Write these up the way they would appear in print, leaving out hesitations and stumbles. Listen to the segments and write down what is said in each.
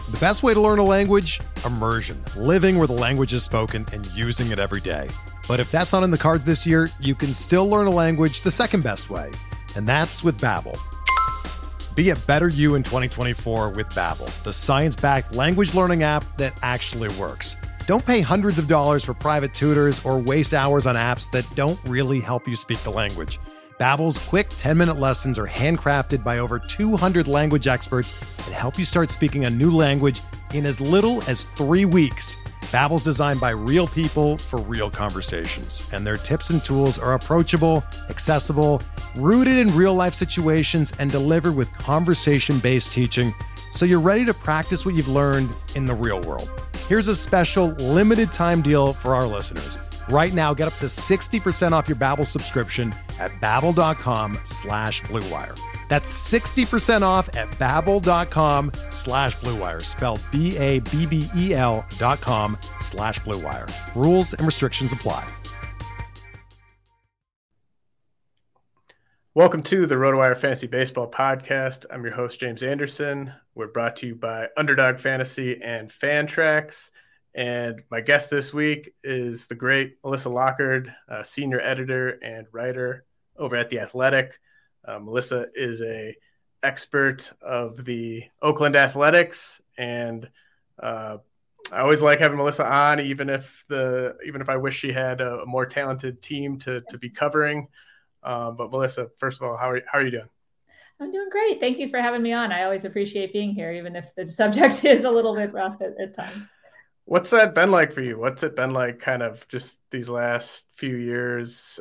The best way to learn a language? Immersion. Living where the language is spoken and using it every day. But if that's not in the cards this year, you can still learn a language the second best way, and that's with Babbel. Be a better you in 2024 with Babbel, the science-backed language learning app that actually works. Don't pay hundreds of dollars for private tutors or waste hours on apps that don't really help you speak the language. Babbel's quick 10-minute lessons are handcrafted by over 200 language experts and help you start speaking a new language in as little as 3 weeks. Babbel's designed by real people for real conversations, and their tips and tools are approachable, accessible, rooted in real-life situations, and delivered with conversation-based teaching, so you're ready to practice what you've learned in the real world. Here's a special limited-time deal for our listeners. Right now, get up to 60% off your Babbel subscription at babbel.com/Blue Wire. That's 60% off at babbel.com/Blue Wire, spelled BABBEL.com/Blue Wire. Rules and restrictions apply. Welcome to the RotoWire Fantasy Baseball Podcast. I'm your host, James Anderson. We're brought to you by Underdog Fantasy and Fantrax. And my guest this week is the great Melissa Lockard, senior editor and writer over at The Athletic. Melissa is a expert of the Oakland Athletics, and I always like having Melissa on, even if I wish she had a more talented team to be covering. But Melissa, first of all, how are you doing? I'm doing great. Thank you for having me on. I always appreciate being here, even if the subject is a little bit rough at times. What's that been like for you? What's it been like kind of just these last few years?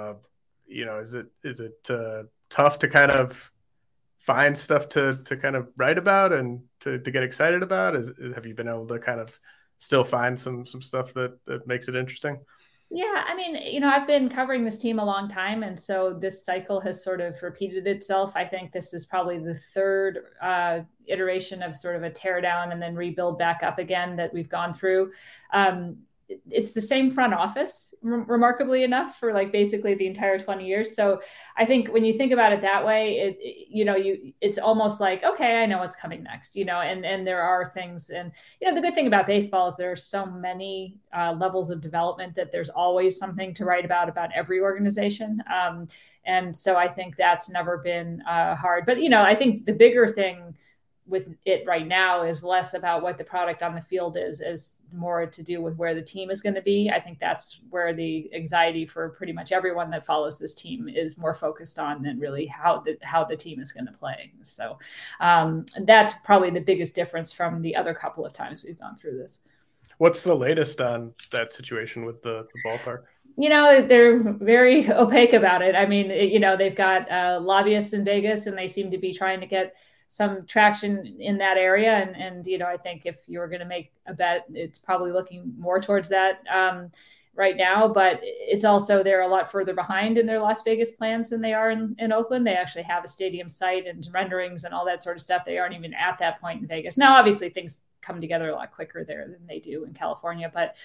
Is it tough to kind of find stuff to kind of write about and to get excited about? Have you been able to kind of still find some stuff that makes it interesting? Yeah, I mean, I've been covering this team a long time, and so this cycle has sort of repeated itself. I think this is probably the third iteration of sort of a tear down and then rebuild back up again that we've gone through. It's the same front office, remarkably enough, for like basically the entire 20 years. So I think when you think about it that way, it's almost like, okay, I know what's coming next, and there are things. And, the good thing about baseball is there are so many levels of development that there's always something to write about every organization. And so I think that's never been hard. But, I think the bigger thing with it right now is less about what the product on the field is more to do with where the team is going to be. I think that's where the anxiety for pretty much everyone that follows this team is more focused on than really how the team is going to play. So that's probably the biggest difference from the other couple of times we've gone through this. What's the latest on that situation with the ballpark? They're very opaque about it. I mean, they've got lobbyists in Vegas, and they seem to be trying to get some traction in that area. And I think if you're going to make a bet, it's probably looking more towards that right now. But it's also, they're a lot further behind in their Las Vegas plans than they are in Oakland. They actually have a stadium site and renderings and all that sort of stuff. They aren't even at that point in Vegas. Now, obviously, things come together a lot quicker there than they do in California. But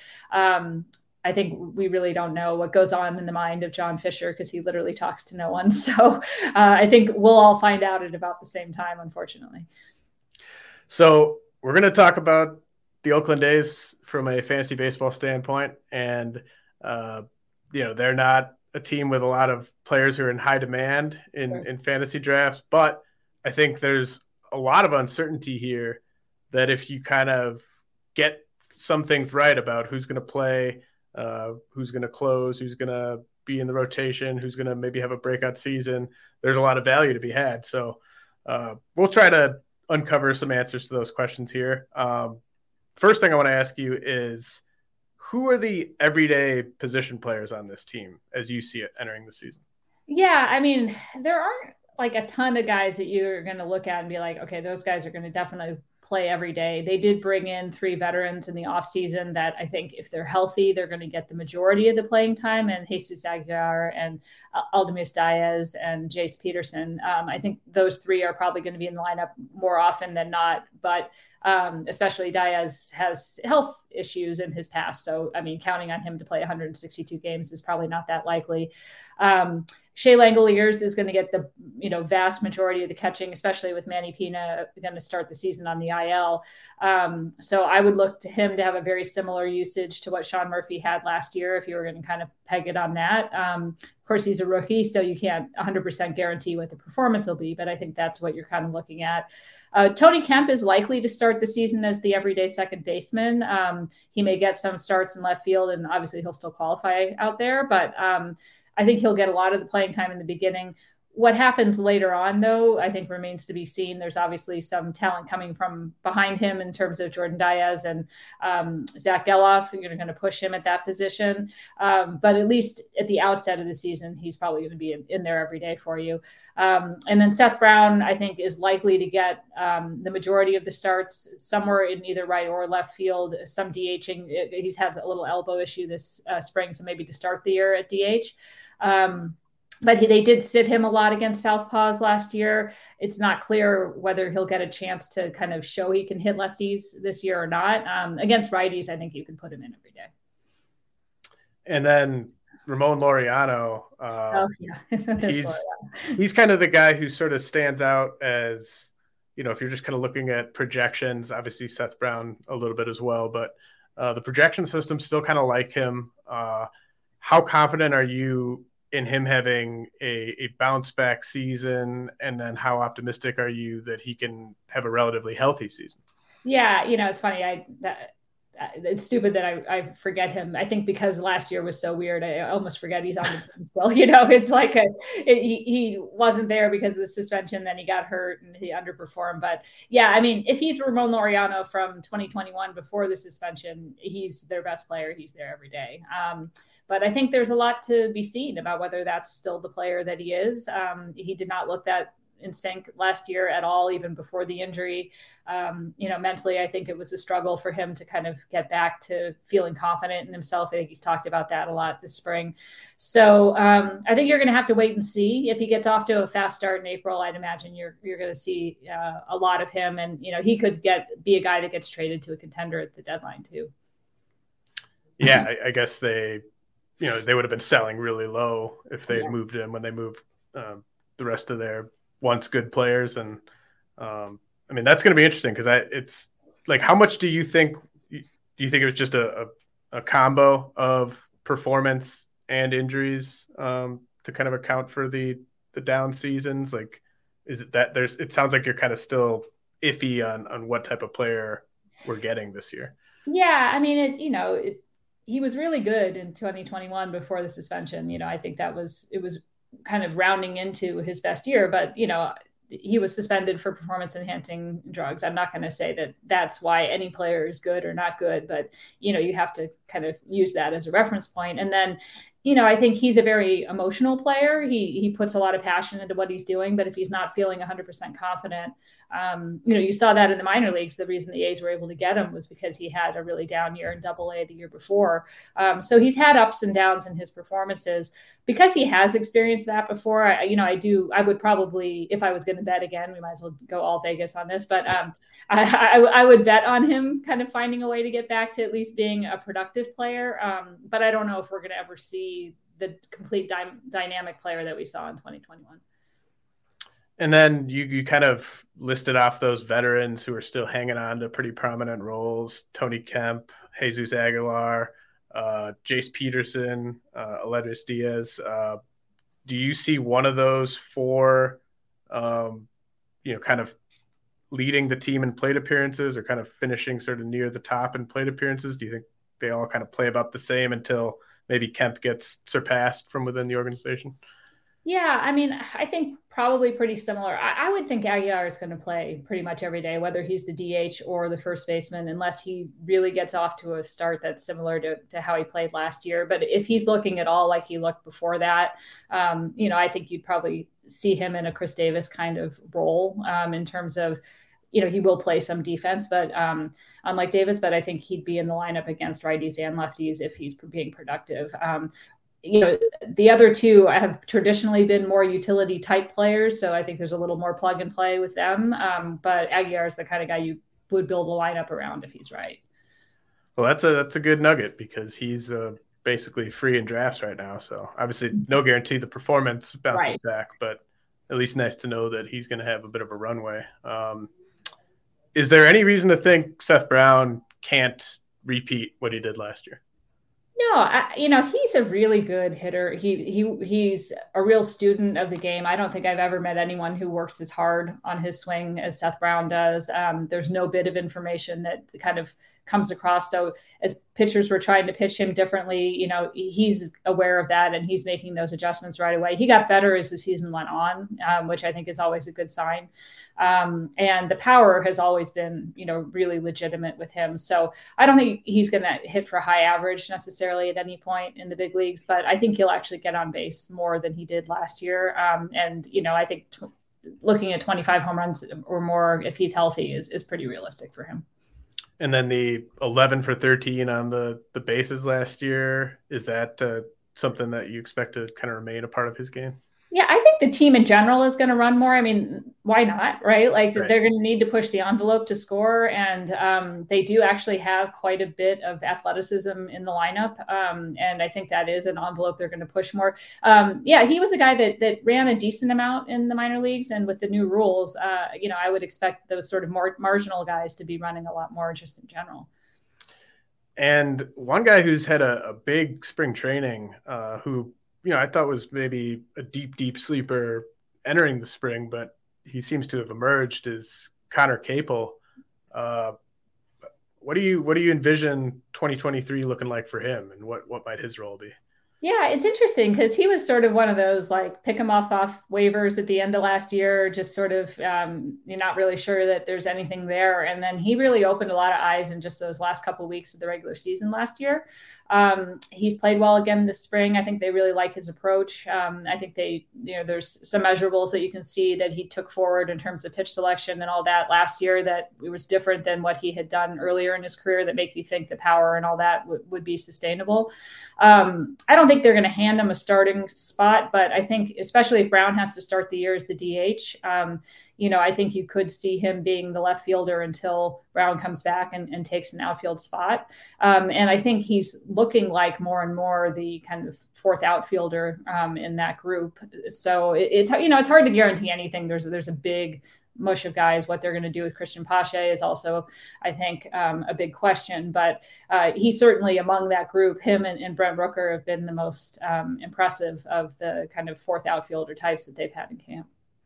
I think we really don't know what goes on in the mind of John Fisher, because he literally talks to no one. So I think we'll all find out at about the same time, unfortunately. So we're going to talk about the Oakland A's from a fantasy baseball standpoint. And, they're not a team with a lot of players who are in high demand in fantasy drafts. But I think there's a lot of uncertainty here that if you kind of get some things right about who's going to play, who's going to close, who's going to be in the rotation, who's going to maybe have a breakout season, there's a lot of value to be had. So we'll try to uncover some answers to those questions here. First thing I want to ask you is, who are the everyday position players on this team as you see it entering the season? Yeah, I mean, there aren't like a ton of guys that you're going to look at and be like, okay, those guys are going to definitely play every day. They did bring in 3 veterans in the offseason that I think if they're healthy, they're going to get the majority of the playing time, and Jesus Aguilar and Aldemir Diaz and Jace Peterson. I think those 3 are probably going to be in the lineup more often than not, but especially Diaz has health issues in his past. So, I mean, counting on him to play 162 games is probably not that likely. Shea Langoliers is going to get the vast majority of the catching, especially with Manny Pina going to start the season on the IL. So I would look to him to have a very similar usage to what Sean Murphy had last year, if you were going to kind of peg it on that. Of course, he's a rookie, so you can't 100% guarantee what the performance will be, but I think that's what you're kind of looking at. Tony Kemp is likely to start the season as the everyday second baseman. He may get some starts in left field, and obviously he'll still qualify out there, but I think he'll get a lot of the playing time in the beginning. What happens later on, though, I think remains to be seen. There's obviously some talent coming from behind him in terms of Jordan Diaz and Zach Geloff. You're going to push him at that position. But at least at the outset of the season, he's probably going to be in there every day for you. And then Seth Brown, I think, is likely to get the majority of the starts somewhere in either right or left field, some DHing. He's had a little elbow issue this spring, so maybe to start the year at DH. But they did sit him a lot against Southpaws last year. It's not clear whether he'll get a chance to kind of show he can hit lefties this year or not. Against righties, I think you can put him in every day. And then Ramon Laureano, he's kind of the guy who sort of stands out as, if you're just kind of looking at projections, obviously Seth Brown a little bit as well, but the projection system still kind of like him. How confident are you in him having a bounce back season? And then how optimistic are you that he can have a relatively healthy season? Yeah. It's funny. It's stupid that I forget him. I think because last year was so weird, I almost forget he's on the team still. It's like he wasn't there because of the suspension, then he got hurt and he underperformed. But yeah, I mean, if he's Ramon Laureano from 2021 before the suspension, he's their best player. He's there every day. But I think there's a lot to be seen about whether that's still the player that he is. He did not look that in sync last year at all, even before the injury. Mentally, I think it was a struggle for him to kind of get back to feeling confident in himself. I think he's talked about that a lot this spring. So I think you're going to have to wait and see. If he gets off to a fast start in April, I'd imagine you're going to see a lot of him. And, he could be a guy that gets traded to a contender at the deadline too. Yeah, I guess they would have been selling really low if they had moved him when they moved the rest of their once good players. And that's going to be interesting because it's like, how much do you think it was just a combo of performance and injuries to kind of account for the down seasons? Like, is it that it sounds like you're kind of still iffy on what type of player we're getting this year? Yeah. I mean, he was really good in 2021 before the suspension. I think it was kind of rounding into his best year, but he was suspended for performance enhancing drugs. I'm not going to say that that's why any player is good or not good, but you have to kind of use that as a reference point. And then I think he's a very emotional player. He puts a lot of passion into what he's doing, but if he's not feeling 100% confident, you saw that in the minor leagues. The reason the A's were able to get him was because he had a really down year in Double-A the year before. So he's had ups and downs in his performances. Because he has experienced that before, I would probably, if I was going to bet again, we might as well go all Vegas on this, but I would bet on him kind of finding a way to get back to at least being a productive player. But I don't know if we're going to ever see the complete dynamic player that we saw in 2021. And then you kind of listed off those veterans who are still hanging on to pretty prominent roles: Tony Kemp, Jesus Aguilar, Jace Peterson, Aledris Diaz. Do you see one of those four, kind of leading the team in plate appearances or kind of finishing sort of near the top in plate appearances? Do you think they all kind of play about the same until maybe Kemp gets surpassed from within the organization? Yeah, I mean, I think probably pretty similar. I would think Aguilar is going to play pretty much every day, whether he's the DH or the first baseman, unless he really gets off to a start that's similar to how he played last year. But if he's looking at all like he looked before that, I think you'd probably see him in a Chris Davis kind of role in terms of, he will play some defense, but unlike Davis, but I think he'd be in the lineup against righties and lefties if he's being productive. The other two have traditionally been more utility type players, so I think there's a little more plug and play with them. But Aguilar is the kind of guy you would build a lineup around if he's right. Well, that's a good nugget because he's basically free in drafts right now. So obviously no guarantee the performance bounces back, but at least nice to know that he's going to have a bit of a runway. Is there any reason to think Seth Brown can't repeat what he did last year? No, he's a really good hitter. He's a real student of the game. I don't think I've ever met anyone who works as hard on his swing as Seth Brown does. There's no bit of information that kind of comes across. So as pitchers were trying to pitch him differently, he's aware of that and he's making those adjustments right away. He got better as the season went on, which I think is always a good sign. And the power has always been, really legitimate with him. So I don't think he's going to hit for high average necessarily at any point in the big leagues, but I think he'll actually get on base more than he did last year. I think looking at 25 home runs or more, if he's healthy, is pretty realistic for him. And then the 11 for 13 on the bases last year, is that something that you expect to kind of remain a part of his game? Yeah, I think the team in general is going to run more. I mean, why not, right? They're going to need to push the envelope to score. And they do actually have quite a bit of athleticism in the lineup. And I think that is an envelope they're going to push more. He was a guy that ran a decent amount in the minor leagues. And with the new rules, I would expect those sort of more marginal guys to be running a lot more just in general. And one guy who's had a big spring training, who I thought was maybe a deep sleeper entering the spring, but he seems to have emerged, is Connor Capel. What do you envision 2023 looking like for him, and what might his role be? Yeah, it's interesting because he was sort of one of those pick him off waivers at the end of last year, just sort of you're not really sure that there's anything there. And then he really opened a lot of eyes in just those last couple of weeks of the regular season last year. He's played well again this spring. I think they really like his approach. I think there's some measurables that you can see that he took forward in terms of pitch selection and all that last year that it was different than what he had done earlier in his career that make you think the power and all that would be sustainable. I don't think they're going to hand him a starting spot, but I think especially if Brown has to start the year as the DH, I think you could see him being the left fielder until Brown comes back and takes an outfield spot. And I think he's looking like more and more the kind of fourth outfielder in that group. So it's hard to guarantee anything. There's a big mush of guys. What they're going to do with Christian Pache is also, I think, a big question. But he's certainly among that group. Him and Brent Rooker have been the most impressive of the kind of fourth outfielder types that they've had in camp.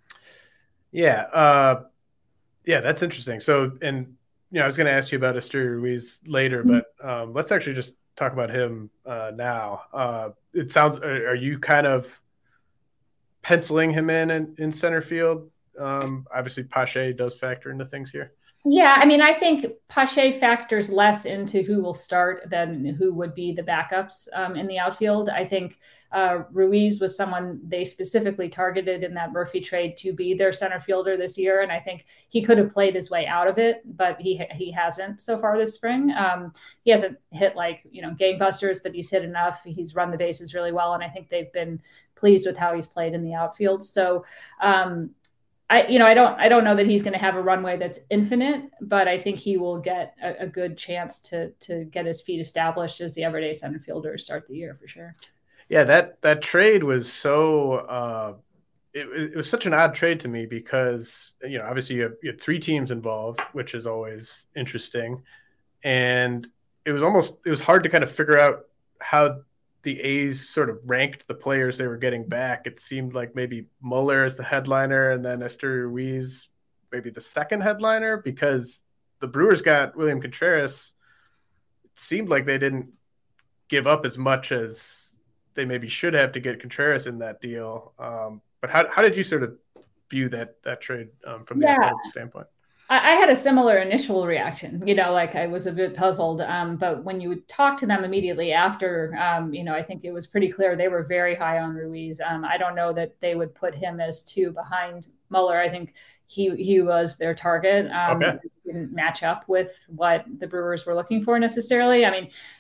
Yeah, that's interesting. So, and I was going to ask you about Esteury Ruiz later, but let's actually just talk about him now. It sounds, are you kind of penciling him in center field? Obviously, Pache does factor into things here. Yeah, I mean, I think Pache factors less into who will start than who would be the backups in the outfield. I think Ruiz was someone they specifically targeted in that Murphy trade to be their center fielder this year, and I think he could have played his way out of it, but he hasn't so far this spring. He hasn't hit gangbusters, but he's hit enough. He's run the bases really well, and I think they've been pleased with how he's played in the outfield. So. I don't know that he's going to have a runway that's infinite, but I think he will get a good chance to get his feet established as the everyday center fielder start the year for sure. Yeah, that trade was so it was such an odd trade to me because obviously you had three teams involved, which is always interesting, and it was hard to kind of figure out how the A's sort of ranked the players they were getting back. It seemed like maybe Muller as the headliner and then Esteury Ruiz maybe the second headliner, because the Brewers got William Contreras. It seemed like they didn't give up as much as they maybe should have to get Contreras in that deal. But how did you sort of view that trade from the athletic standpoint? I had a similar initial reaction, I was a bit puzzled. But when you talk to them immediately after, I think it was pretty clear they were very high on Ruiz. I don't know that they would put him as two behind Muller. I think he was their target. Okay. Didn't match up with what the Brewers were looking for necessarily. I mean,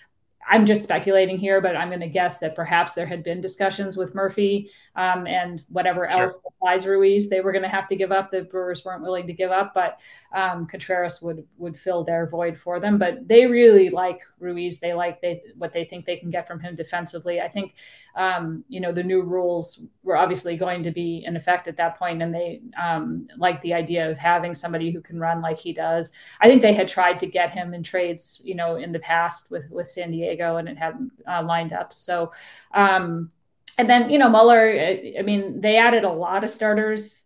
I'm just speculating here, but I'm going to guess that perhaps there had been discussions with Murphy and whatever else besides Ruiz they were going to have to give up. The Brewers weren't willing to give up, but Contreras would fill their void for them. But they really like Ruiz. They like what they think they can get from him defensively. I think, the new rules were obviously going to be in effect at that point, and they like the idea of having somebody who can run like he does. I think they had tried to get him in trades, in the past with San Diego, and it hadn't lined up. So, and then, Muller, they added a lot of starters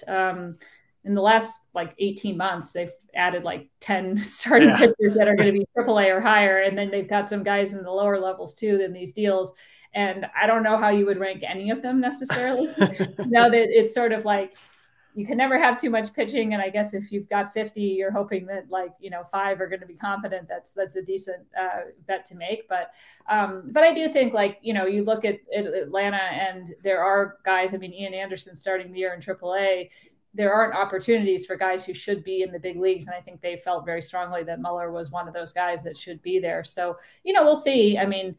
in the last like 18 months. They've added like 10 starting pitchers that are going to be AAA or higher. And then they've got some guys in the lower levels too in these deals. And I don't know how you would rank any of them necessarily. Now that it's sort of like, you can never have too much pitching. And I guess if you've got 50, you're hoping that 5 are going to be confident. That's a decent bet to make. But I do think you look at Atlanta and there are guys, Ian Anderson starting the year in AAA. There aren't opportunities for guys who should be in the big leagues. And I think they felt very strongly that Muller was one of those guys that should be there. So, we'll see.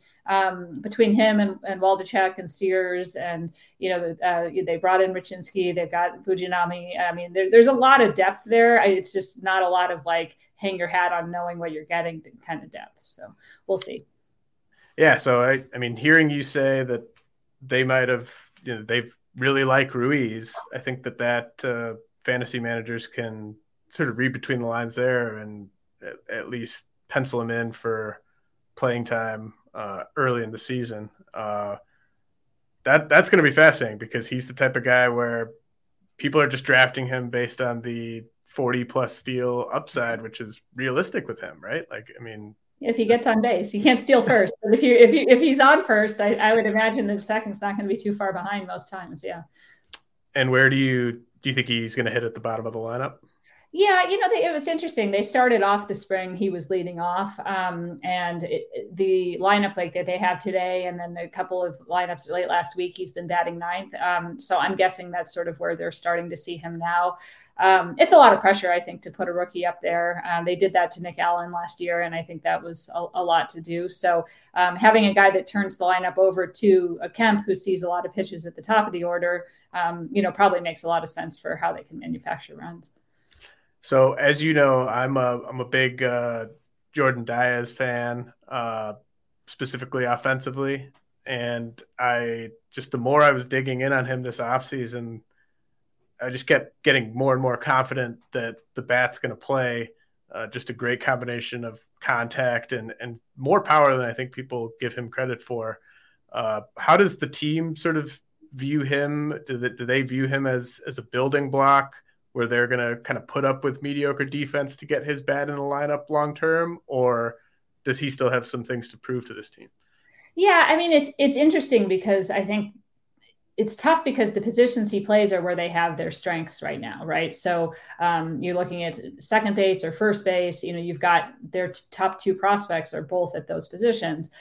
Between him and Waldichuk and Sears and, they brought in Raczynski, they've got Fujinami. There's a lot of depth there. It's just not a lot of hang your hat on knowing what you're getting kind of depth. So we'll see. Yeah. So, hearing you say that they might have, they've really like Ruiz, I think that fantasy managers can sort of read between the lines there and at least pencil him in for playing time early in the season. That's going to be fascinating because he's the type of guy where people are just drafting him based on the 40+ steal upside, which is realistic with him, right? If he gets on base, you can't steal first. But if he's on first, I would imagine that the second's not going to be too far behind most times. Yeah. And where do you think he's going to hit at the bottom of the lineup? Yeah, it was interesting. They started off the spring, he was leading off, and the lineup that they have today, and then a couple of lineups late last week, he's been batting ninth. So I'm guessing that's sort of where they're starting to see him now. It's a lot of pressure, I think, to put a rookie up there. They did that to Nick Allen last year, and I think that was a lot to do. So having a guy that turns the lineup over to a Kemp who sees a lot of pitches at the top of the order, probably makes a lot of sense for how they can manufacture runs. So as you know, I'm a big Jordan Diaz fan, specifically offensively. And the more I was digging in on him this offseason, I just kept getting more and more confident that the bat's going to play. Just a great combination of contact and more power than I think people give him credit for. How does the team sort of view him? Do they view him as a building block where they're going to kind of put up with mediocre defense to get his bat in the lineup long term, or does he still have some things to prove to this team? Yeah, it's interesting because I think it's tough because the positions he plays are where they have their strengths right now, right? So you're looking at second base or first base, you've got their top two prospects are both at those positions.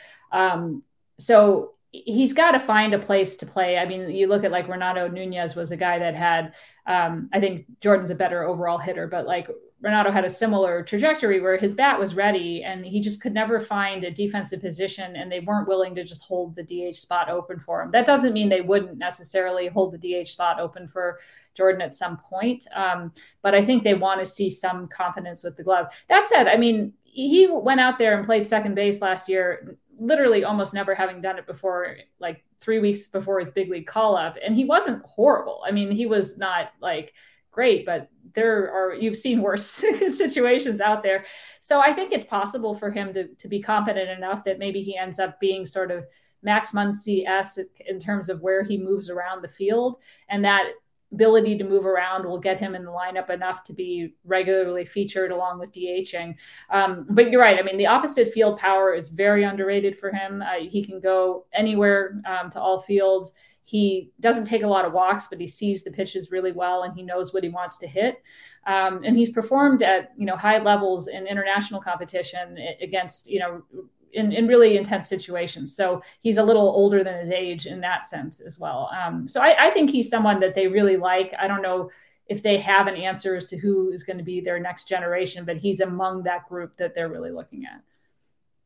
So he's got to find a place to play. You look at Renato Nunez was a guy that had, I think Jordan's a better overall hitter, but Renato had a similar trajectory where his bat was ready and he just could never find a defensive position, and they weren't willing to just hold the DH spot open for him. That doesn't mean they wouldn't necessarily hold the DH spot open for Jordan at some point. But I think they want to see some confidence with the glove. That said, he went out there and played second base last year, literally almost never having done it before, 3 weeks before his big league call up. And he wasn't horrible. He was not great, but you've seen worse situations out there. So I think it's possible for him to be confident enough that maybe he ends up being sort of Max Muncy-esque in terms of where he moves around the field. And that ability to move around will get him in the lineup enough to be regularly featured along with DHing. But you're right. The opposite field power is very underrated for him. He can go anywhere to all fields. He doesn't take a lot of walks, but he sees the pitches really well and he knows what he wants to hit. And he's performed at, high levels in international competition against, in really intense situations. So he's a little older than his age in that sense as well. So I think he's someone that they really like. I don't know if they have an answer as to who is going to be their next generation, but he's among that group that they're really looking at.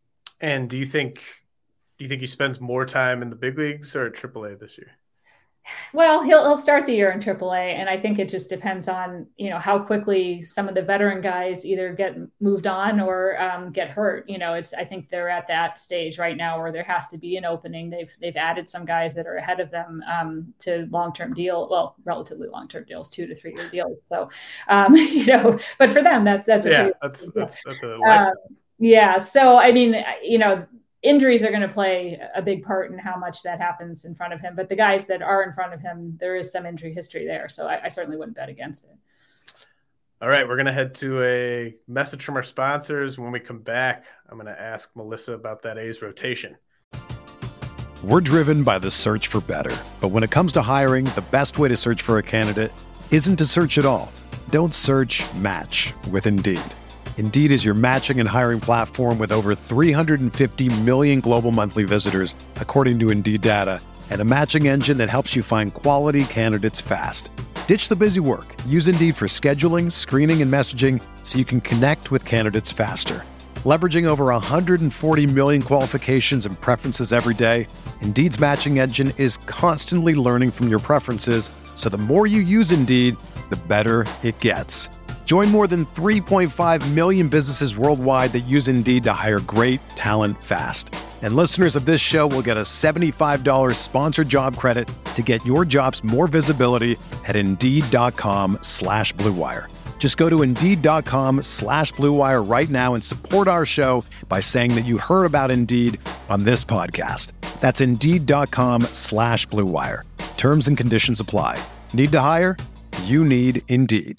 And do you think he spends more time in the big leagues or at AAA this year? Well, he'll start the year in AAA, and I think it just depends on how quickly some of the veteran guys either get moved on or get hurt. I think they're at that stage right now where there has to be an opening. They've added some guys that are ahead of them to relatively long-term deals, 2 to 3 year deals. So, but for them, that's a life. Yeah. So I mean, injuries are going to play a big part in how much that happens in front of him. But the guys that are in front of him, there is some injury history there. So I certainly wouldn't bet against it. All right, we're going to head to a message from our sponsors. When we come back, I'm going to ask Melissa about that A's rotation. We're driven by the search for better. But when it comes to hiring, the best way to search for a candidate isn't to search at all. Don't search, match with Indeed. Indeed is your matching and hiring platform with over 350 million global monthly visitors, according to Indeed data, and a matching engine that helps you find quality candidates fast. Ditch the busy work. Use Indeed for scheduling, screening, and messaging so you can connect with candidates faster. Leveraging over 140 million qualifications and preferences every day, Indeed's matching engine is constantly learning from your preferences, so the more you use Indeed, the better it gets. Join more than 3.5 million businesses worldwide that use Indeed to hire great talent fast. And listeners of this show will get a $75 sponsored job credit to get your jobs more visibility at Indeed.com/Blue Wire. Just go to Indeed.com/Blue Wire right now and support our show by saying that you heard about Indeed on this podcast. That's Indeed.com/Blue Wire. Terms and conditions apply. Need to hire? You need Indeed.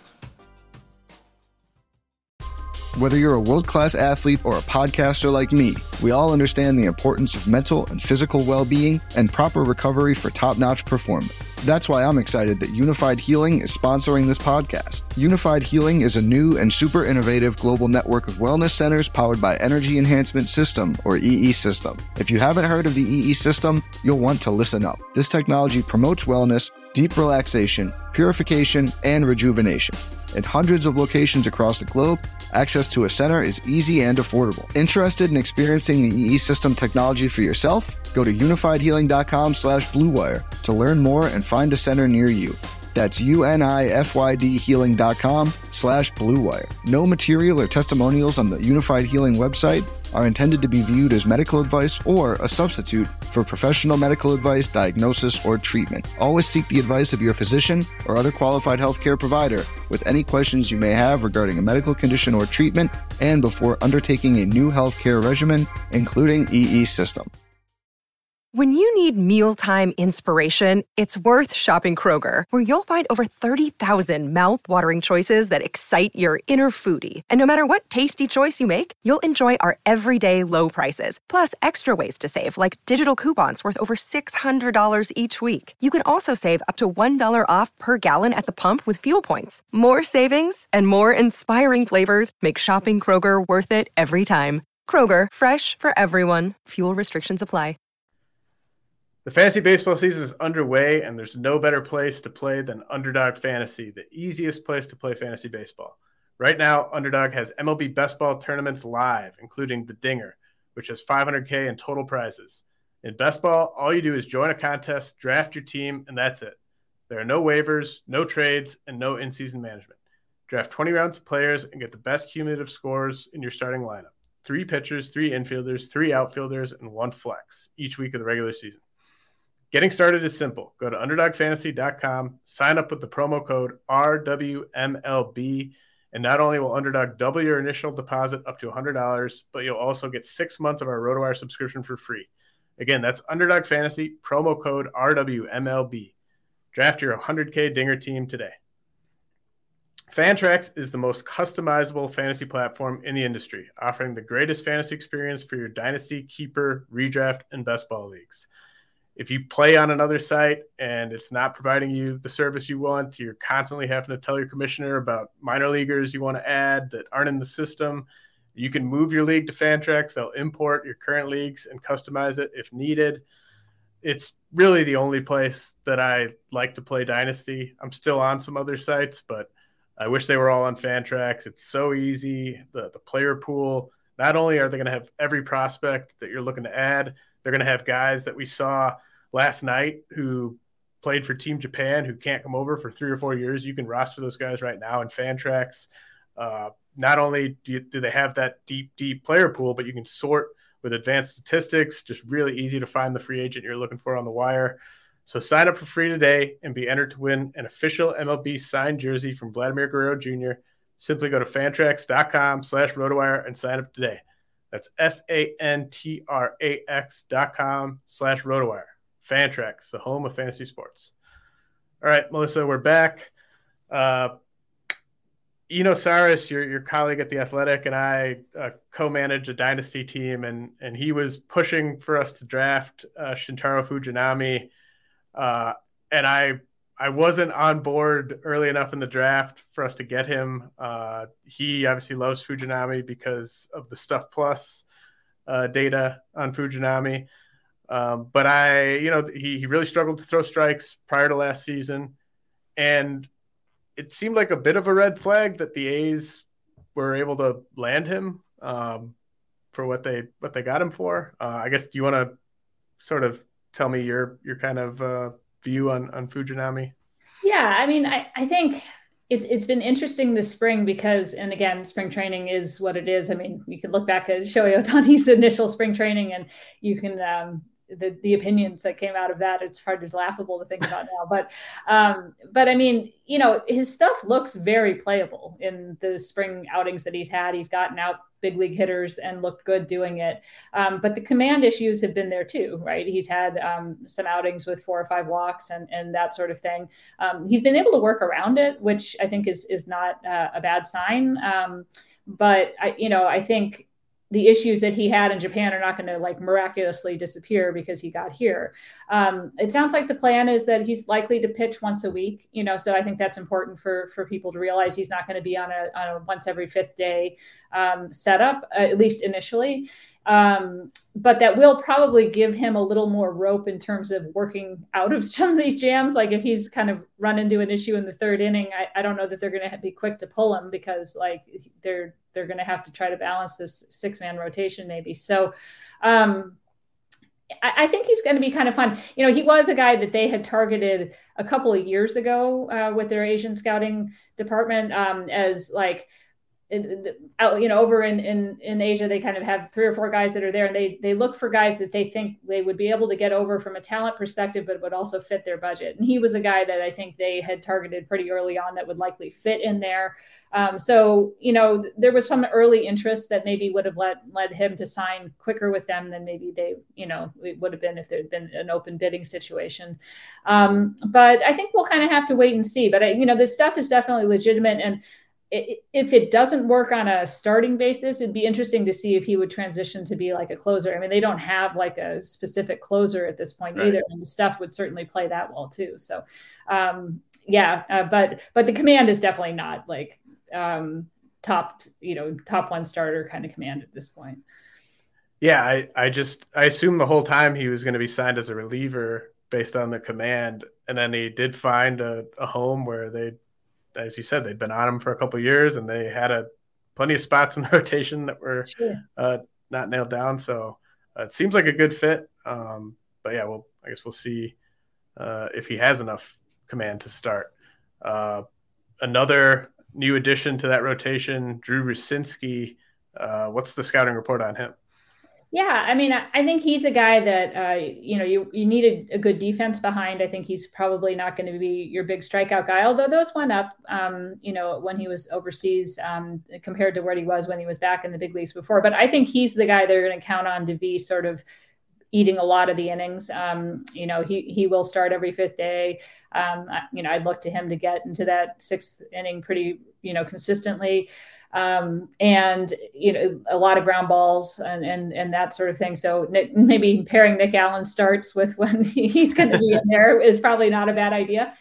Whether you're a world-class athlete or a podcaster like me, we all understand the importance of mental and physical well-being and proper recovery for top-notch performance. That's why I'm excited that Unified Healing is sponsoring this podcast. Unified Healing is a new and super innovative global network of wellness centers powered by Energy Enhancement System, or EE System. If you haven't heard of the EE System, you'll want to listen up. This technology promotes wellness, deep relaxation, purification, and rejuvenation. At hundreds of locations across the globe, access to a center is easy and affordable. Interested in experiencing the EE System technology for yourself? Go to unifiedhealing.com/Blue Wire to learn more and find a center near you. That's UNIFYDhealing.com/Blue Wire. No material or testimonials on the Unified Healing website are intended to be viewed as medical advice or a substitute for professional medical advice, diagnosis, or treatment. Always seek the advice of your physician or other qualified healthcare provider with any questions you may have regarding a medical condition or treatment and before undertaking a new healthcare regimen, including EE System. When you need mealtime inspiration, it's worth shopping Kroger, where you'll find over 30,000 mouth-watering choices that excite your inner foodie. And no matter what tasty choice you make, you'll enjoy our everyday low prices, plus extra ways to save, like digital coupons worth over $600 each week. You can also save up to $1 off per gallon at the pump with fuel points. More savings and more inspiring flavors make shopping Kroger worth it every time. Kroger, fresh for everyone. Fuel restrictions apply. The fantasy baseball season is underway, and there's no better place to play than Underdog Fantasy, the easiest place to play fantasy baseball. Right now, Underdog has MLB Best Ball tournaments live, including the Dinger, which has $500K in total prizes. In Best Ball, all you do is join a contest, draft your team, and that's it. There are no waivers, no trades, and no in-season management. Draft 20 rounds of players and get the best cumulative scores in your starting lineup. 3 pitchers, 3 infielders, 3 outfielders, and 1 flex each week of the regular season. Getting started is simple. Go to UnderdogFantasy.com, sign up with the promo code RWMLB, and not only will Underdog double your initial deposit up to $100, but you'll also get 6 months of our RotoWire subscription for free. Again, that's Underdog Fantasy, promo code RWMLB. Draft your 100K Dinger team today. Fantrax is the most customizable fantasy platform in the industry, offering the greatest fantasy experience for your dynasty, keeper, redraft, and best ball leagues. If you play on another site and it's not providing you the service you want, you're constantly having to tell your commissioner about minor leaguers you want to add that aren't in the system, you can move your league to Fantrax. They'll import your current leagues and customize it if needed. It's really the only place that I like to play Dynasty. I'm still on some other sites, but I wish they were all on Fantrax. It's so easy. The player pool not only are they going to have every prospect that you're looking to add, they're going to have guys that we saw last night who played for Team Japan who can't come over for 3 or 4 years. You can roster those guys right now in Fantrax. Not only do they have that deep player pool, but you can sort with advanced statistics, just really easy to find the free agent you're looking for on the wire. So sign up for free today and be entered to win an official MLB signed jersey from Vladimir Guerrero Jr. Simply go to fantrax.com/RotoWire and sign up today. That's fantrax.com/RotoWire. Fantrax, the home of fantasy sports. All right, Melissa, we're back. Eno Saris, your colleague at The Athletic, and I co-manage a dynasty team, and he was pushing for us to draft Shintaro Fujinami. And I wasn't on board early enough in the draft for us to get him. He obviously loves Fujinami because of the Stuff Plus data on Fujinami. But he really struggled to throw strikes prior to last season. And it seemed like a bit of a red flag that the A's were able to land him for what they got him for. I guess, do you want to sort of tell me your kind of view on Fujinami? Yeah, I mean, I think it's been interesting this spring because, and again, spring training is what it is. I mean, you can look back at Shohei Ohtani's initial spring training, and you can the opinions that came out of that. It's hard to laughable to think about now, but I mean, his stuff looks very playable in the spring outings that he's had. He's gotten out big league hitters and looked good doing it. But the command issues have been there too, right? He's had some outings with 4 or 5 walks and that sort of thing. He's been able to work around it, which I think is not a bad sign. But I think the issues that he had in Japan are not going to miraculously disappear because he got here. It sounds like the plan is that he's likely to pitch once a week, so I think that's important for people to realize he's not going to be on a once every 5th day setup, at least initially. But that will probably give him a little more rope in terms of working out of some of these jams. Like if he's kind of run into an issue in the 3rd inning, I don't know that they're going to be quick to pull him because they're going to have to try to balance this 6-man rotation maybe. So I think he's going to be kind of fun. He was a guy that they had targeted a couple of years ago with their Asian scouting department as over in Asia, they kind of have 3 or 4 guys that are there, and they look for guys that they think they would be able to get over from a talent perspective, but would also fit their budget. And he was a guy that I think they had targeted pretty early on that would likely fit in there. So there was some early interest that maybe would have led him to sign quicker with them than maybe they, it would have been if there'd been an open bidding situation. But I think we'll kind of have to wait and see. But this stuff is definitely legitimate, and if it doesn't work on a starting basis, it'd be interesting to see if he would transition to be like a closer. I mean, they don't have like a specific closer at this point either, and the stuff would certainly play that well too. So, but the command is definitely not like top 1 starter kind of command at this point. Yeah, I assumed the whole time he was going to be signed as a reliever based on the command, and then he did find a home where they, as you said, they'd been on him for a couple of years, and they had plenty of spots in the rotation that were not nailed down. So it seems like a good fit. But yeah, I guess we'll see if he has enough command to start. Another new addition to that rotation, Drew Rucinski. What's the scouting report on him? Yeah, I mean, I think he's a guy that, you need a good defense behind. I think he's probably not going to be your big strikeout guy, although those went up, when he was overseas compared to where he was when he was back in the big leagues before. But I think he's the guy they're going to count on to be sort of eating a lot of the innings. He will start every 5th day. I'd look to him to get into that 6th inning pretty, consistently. And a lot of ground balls and that sort of thing. So maybe pairing Nick Allen starts with when he's going to be in there is probably not a bad idea.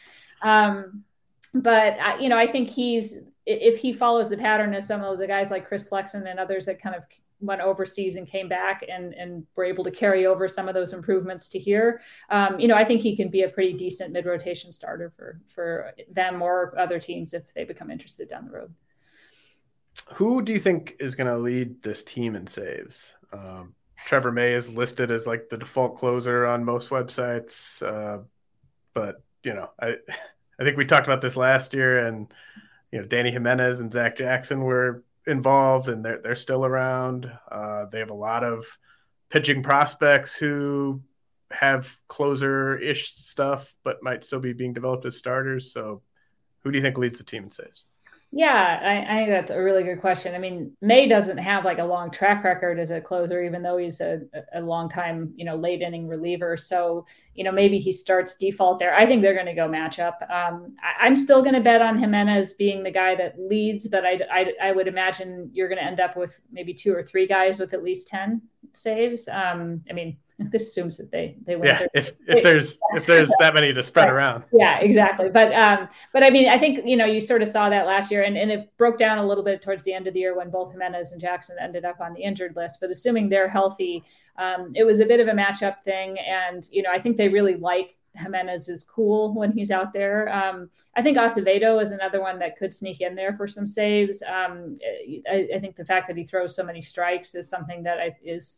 But I think if he follows the pattern of some of the guys like Chris Flexen and others that kind of went overseas and came back and were able to carry over some of those improvements to here, I think he can be a pretty decent mid-rotation starter for them or other teams if they become interested down the road. Who do you think is going to lead this team in saves? Trevor May is listed as like the default closer on most websites, but I think we talked about this last year, and Danny Jimenez and Zach Jackson were involved, and they're still around. They have a lot of pitching prospects who have closer-ish stuff, but might still be being developed as starters. So, who do you think leads the team in saves? Yeah, I think that's a really good question. I mean, May doesn't have like a long track record as a closer, even though he's a long time, late inning reliever. So, maybe he starts default there. I think they're going to go matchup. I'm still going to bet on Jimenez being the guy that leads, but I would imagine you're going to end up with maybe 2 or 3 guys with at least 10 saves. This assumes that they win. Yeah, if there's that many to spread around. Yeah, exactly. But I mean, I think you sort of saw that last year, and it broke down a little bit towards the end of the year when both Jimenez and Jackson ended up on the injured list. But assuming they're healthy, it was a bit of a matchup thing, and I think they really like Jimenez is cool when he's out there. I think Acevedo is another one that could sneak in there for some saves. I think the fact that he throws so many strikes is something that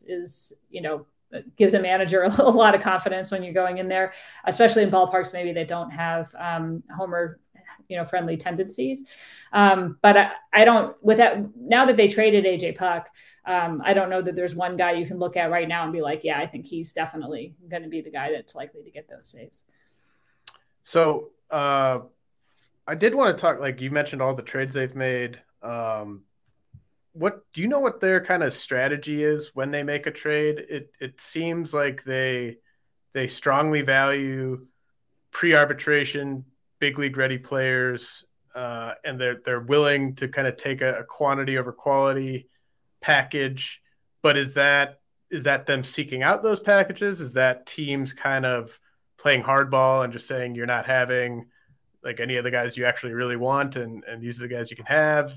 gives a manager a lot of confidence when you're going in there, especially in ballparks maybe that don't have homer friendly tendencies. But I don't, with that, now that they traded AJ Puck, I don't know that there's one guy you can look at right now and be like, yeah, I think he's definitely going to be the guy that's likely to get those saves. So I did want to talk, like you mentioned all the trades they've made. What do you know what their kind of strategy is when they make a trade? It seems like they strongly value pre-arbitration, big league ready players, and they're willing to kind of take a quantity over quality package. But is that them seeking out those packages? Is that teams kind of playing hardball and just saying you're not having like any of the guys you actually really want, and these are the guys you can have?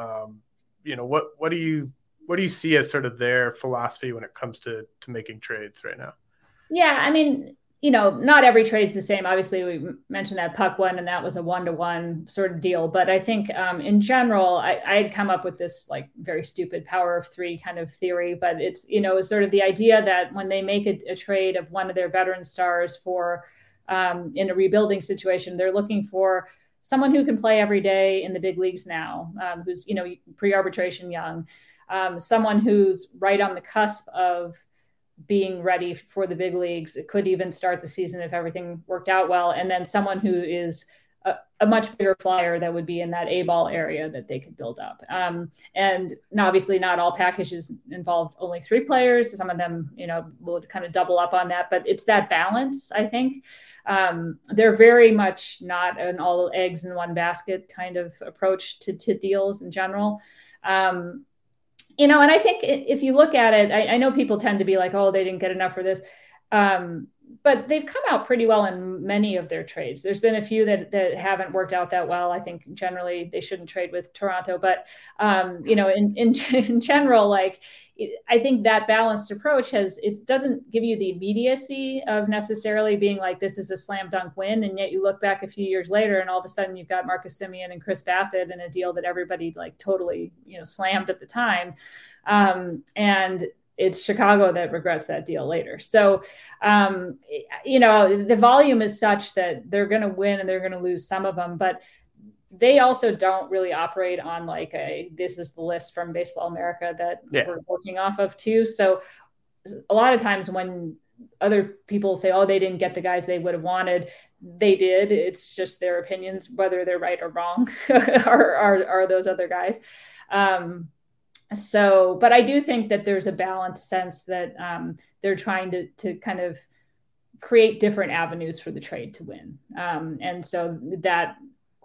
What do you see as sort of their philosophy when it comes to making trades right now? Yeah, I mean, not every trade's the same. Obviously, we mentioned that Puck one, and that was a 1-to-1 sort of deal. But I think in general, I had come up with this like very stupid power of 3 kind of theory. But it's, sort of the idea that when they make a trade of one of their veteran stars for in a rebuilding situation, they're looking for someone who can play every day in the big leagues now, who's, pre-arbitration young, someone who's right on the cusp of being ready for the big leagues. It could even start the season if everything worked out well. And then someone who is a much bigger flyer that would be in that A-ball area that they could build up. And obviously not all packages involve only 3 players. Some of them, will kind of double up on that, but it's that balance, I think. They're very much not an all eggs in one basket kind of approach to deals in general. And I think if you look at it, I know people tend to be like, oh, they didn't get enough for this. But they've come out pretty well in many of their trades. There's been a few that haven't worked out that well. I think generally they shouldn't trade with Toronto, but in general, like I think that balanced approach it doesn't give you the immediacy of necessarily being like, this is a slam dunk win. And yet you look back a few years later and all of a sudden you've got Marcus Semien and Chris Bassett in a deal that everybody like totally, slammed at the time. And it's Chicago that regrets that deal later. So, the volume is such that they're going to win and they're going to lose some of them, but they also don't really operate on like this is the list from Baseball America that we're working off of too. So a lot of times when other people say, oh, they didn't get the guys they would have wanted, they did. It's just their opinions, whether they're right or wrong are those other guys. But I do think that there's a balanced sense that they're trying to kind of create different avenues for the trade to win. And so that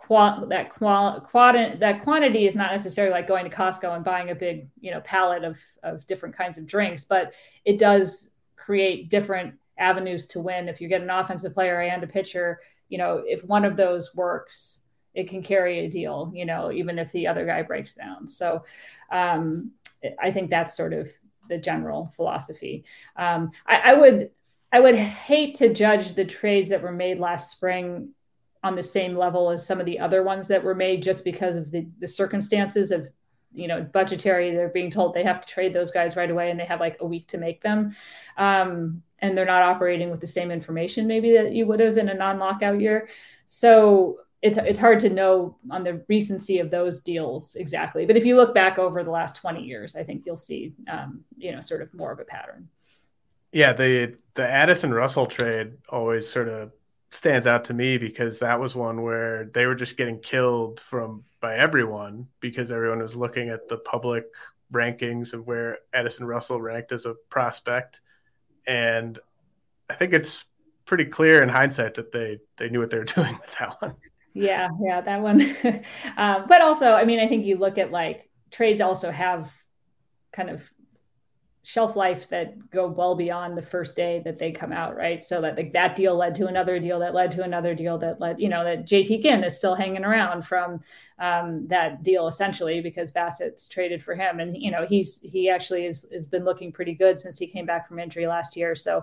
quantity is not necessarily like going to Costco and buying a big, pallet of different kinds of drinks, but it does create different avenues to win. If you get an offensive player and a pitcher, if one of those works, it can carry a deal, even if the other guy breaks down. So I think that's sort of the general philosophy. I would hate to judge the trades that were made last spring on the same level as some of the other ones that were made just because of the circumstances of budgetary. They're being told they have to trade those guys right away, and they have like a week to make them. And they're not operating with the same information maybe that you would have in a non-lockout year. So it's hard to know on the recency of those deals exactly. But if you look back over the last 20 years, I think you'll see, sort of more of a pattern. Yeah, the Addison Russell trade always sort of stands out to me because that was one where they were just getting killed by everyone because everyone was looking at the public rankings of where Addison Russell ranked as a prospect. And I think it's pretty clear in hindsight that they knew what they were doing with that one. Yeah, that one. But also, I mean, I think you look at like trades also have kind of shelf life that go well beyond the first day that they come out, right? So that that deal led to another deal that led to another deal that led, that JT Ginn is still hanging around from that deal essentially because Bassett's traded for him. And, he actually has been looking pretty good since he came back from injury last year. So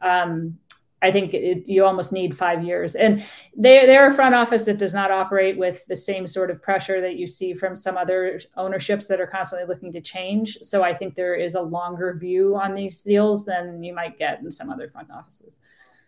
I think you almost need 5 years. And they're a front office that does not operate with the same sort of pressure that you see from some other ownerships that are constantly looking to change. So I think there is a longer view on these deals than you might get in some other front offices.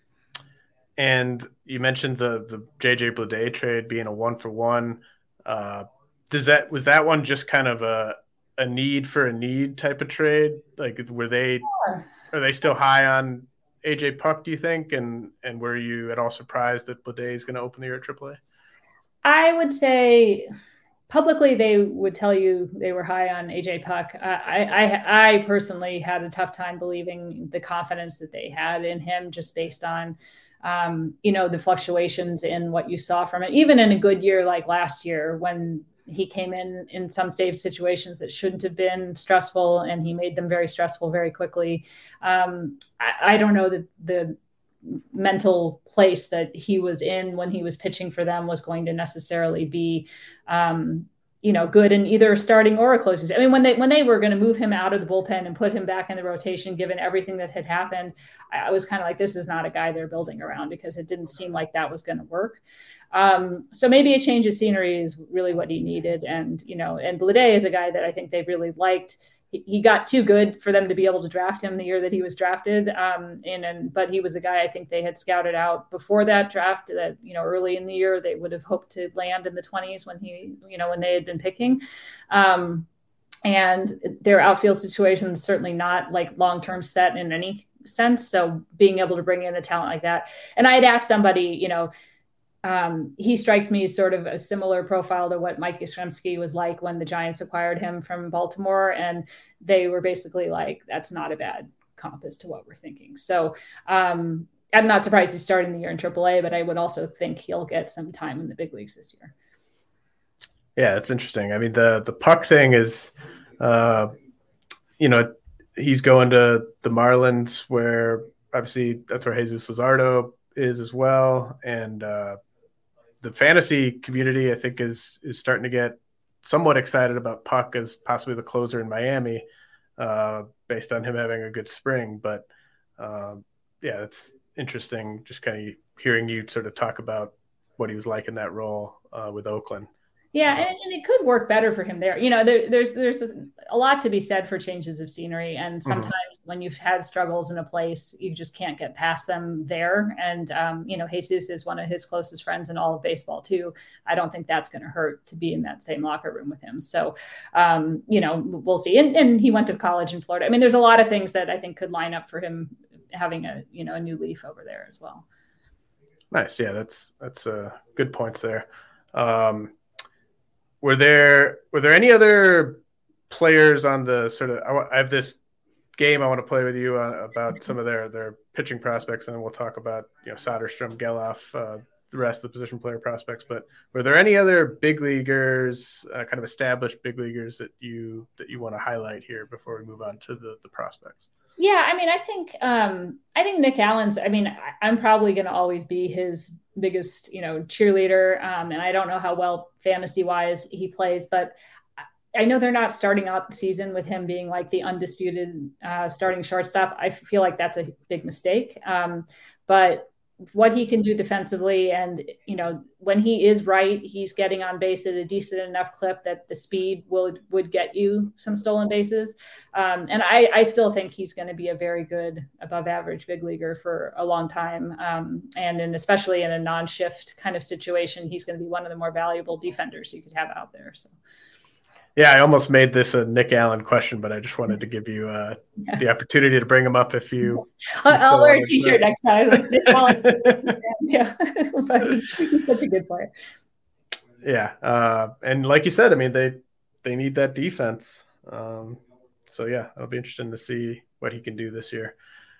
And you mentioned the JJ Bleday trade being a 1-for-1. Was that one just kind of a need for a need type of trade? Like, are they still high on AJ Puk, do you think? And were you at all surprised that Bleday is going to open the year at AAA? I would say publicly they would tell you they were high on AJ Puk. I personally had a tough time believing the confidence that they had in him just based on, the fluctuations in what you saw from it. Even in a good year like last year when he came in some save situations that shouldn't have been stressful, and he made them very stressful very quickly. I don't know that the mental place that he was in when he was pitching for them was going to necessarily be, good in either starting or a closing. I mean, when they were going to move him out of the bullpen and put him back in the rotation, given everything that had happened, I was kind of like, this is not a guy they're building around because it didn't seem like that was going to work. So maybe a change of scenery is really what he needed. And, and Bleday is a guy that I think they really liked. He got too good for them to be able to draft him the year that he was drafted. But he was a guy I think they had scouted out before that draft that, early in the year, they would have hoped to land in the 20s when when they had been picking. And their outfield situation is certainly not like long-term set in any sense. So being able to bring in a talent like that. And I had asked somebody, he strikes me as sort of a similar profile to what Mike Yastrzemski was like when the Giants acquired him from Baltimore. And they were basically like, that's not a bad comp as to what we're thinking. So I'm not surprised he's starting the year in AAA, but I would also think he'll get some time in the big leagues this year. Yeah, that's interesting. I mean, the Puk thing is, he's going to the Marlins where obviously that's where Jesus Luzardo is as well. And, the fantasy community, I think, is starting to get somewhat excited about Puk as possibly the closer in Miami, based on him having a good spring. But it's interesting just kind of hearing you sort of talk about what he was like in that role with Oakland. Yeah, and it could work better for him there. There's a lot to be said for changes of scenery. And sometimes when you've had struggles in a place, you just can't get past them there. And, Jesus is one of his closest friends in all of baseball, too. I don't think that's going to hurt to be in that same locker room with him. So, we'll see. And he went to college in Florida. I mean, there's a lot of things that I think could line up for him having a new leaf over there as well. Nice. Yeah, that's good points there. Were there any other players on the sort of? I have this game I want to play with you about some of their pitching prospects, and then we'll talk about Soderstrom, Gelof, the rest of the position player prospects. But were there any other big leaguers, kind of established big leaguers that you want to highlight here before we move on to the prospects? Yeah, I mean, I think Nick Allen's. I mean, I'm probably going to always be his biggest, cheerleader. And I don't know how well fantasy wise he plays, but I know they're not starting out the season with him being like the undisputed starting shortstop. I feel like that's a big mistake. But what he can do defensively. And, when he is right, he's getting on base at a decent enough clip that the speed would get you some stolen bases. And I still think he's going to be a very good above average big leaguer for a long time. And especially in a non-shift kind of situation, he's going to be one of the more valuable defenders you could have out there. So. Yeah, I almost made this a Nick Allen question, but I just wanted to give you the opportunity to bring him up if you. I'll wear a T-shirt next time. Yeah, but he's such a good player. Yeah, and like you said, I mean they need that defense. So yeah, it'll be interesting to see what he can do this year.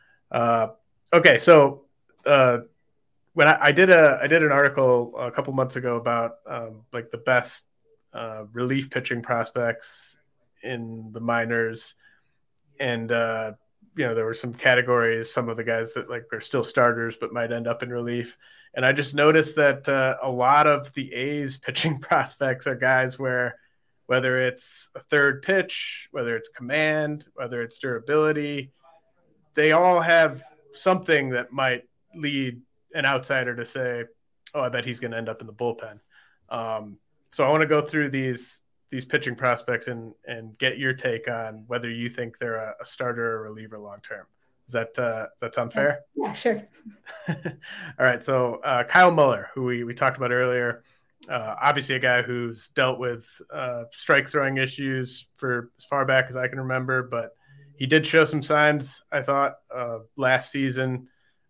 Okay, so when I did an article a couple months ago about like the best relief pitching prospects in the minors, and there were some categories, some of the guys that like are still starters but might end up in relief, and I just noticed that a lot of the A's pitching prospects are guys where, whether it's a third pitch, whether it's command, whether it's durability, they all have something that might lead an outsider to say, oh, I bet he's going to end up in the bullpen. So I want to go through these pitching prospects and get your take on whether you think they're a starter or reliever long term. Does that sound fair? Yeah, sure. All right. So Kyle Muller, who we talked about earlier, obviously a guy who's dealt with strike throwing issues for as far back as I can remember, but he did show some signs, I thought, last season.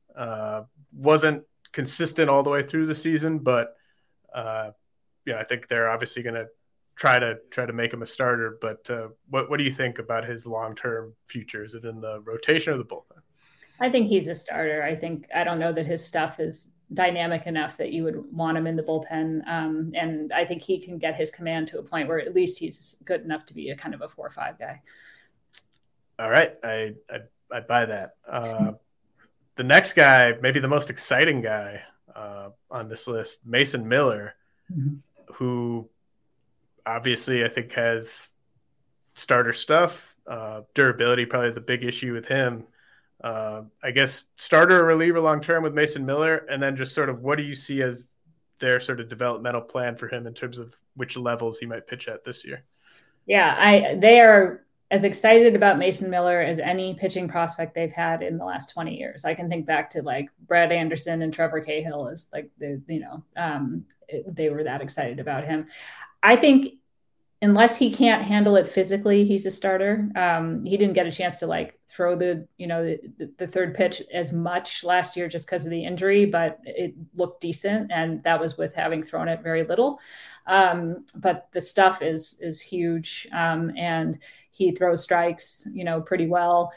Wasn't consistent all the way through the season, but I think they're obviously going to try to make him a starter. But what do you think about his long-term future? Is it in the rotation or the bullpen? I think he's a starter. I don't know that his stuff is dynamic enough that you would want him in the bullpen. And I think he can get his command to a point where at least he's good enough to be a kind of a 4-5 guy. All right. I buy that. The next guy, maybe the most exciting guy on this list, Mason Miller, who obviously I think has starter stuff, durability, probably the big issue with him. I guess starter or reliever long-term with Mason Miller, and then just sort of what do you see as their sort of developmental plan for him in terms of which levels he might pitch at this year? Yeah, they are as excited about Mason Miller as any pitching prospect they've had in the last 20 years. I can think back to like Brad Anderson and Trevor Cahill as like they were that excited about him. I think unless he can't handle it physically, he's a starter. He didn't get a chance to like throw the third pitch as much last year just because of the injury, but it looked decent. And that was with having thrown it very little. But the stuff is huge. And he throws strikes, pretty well.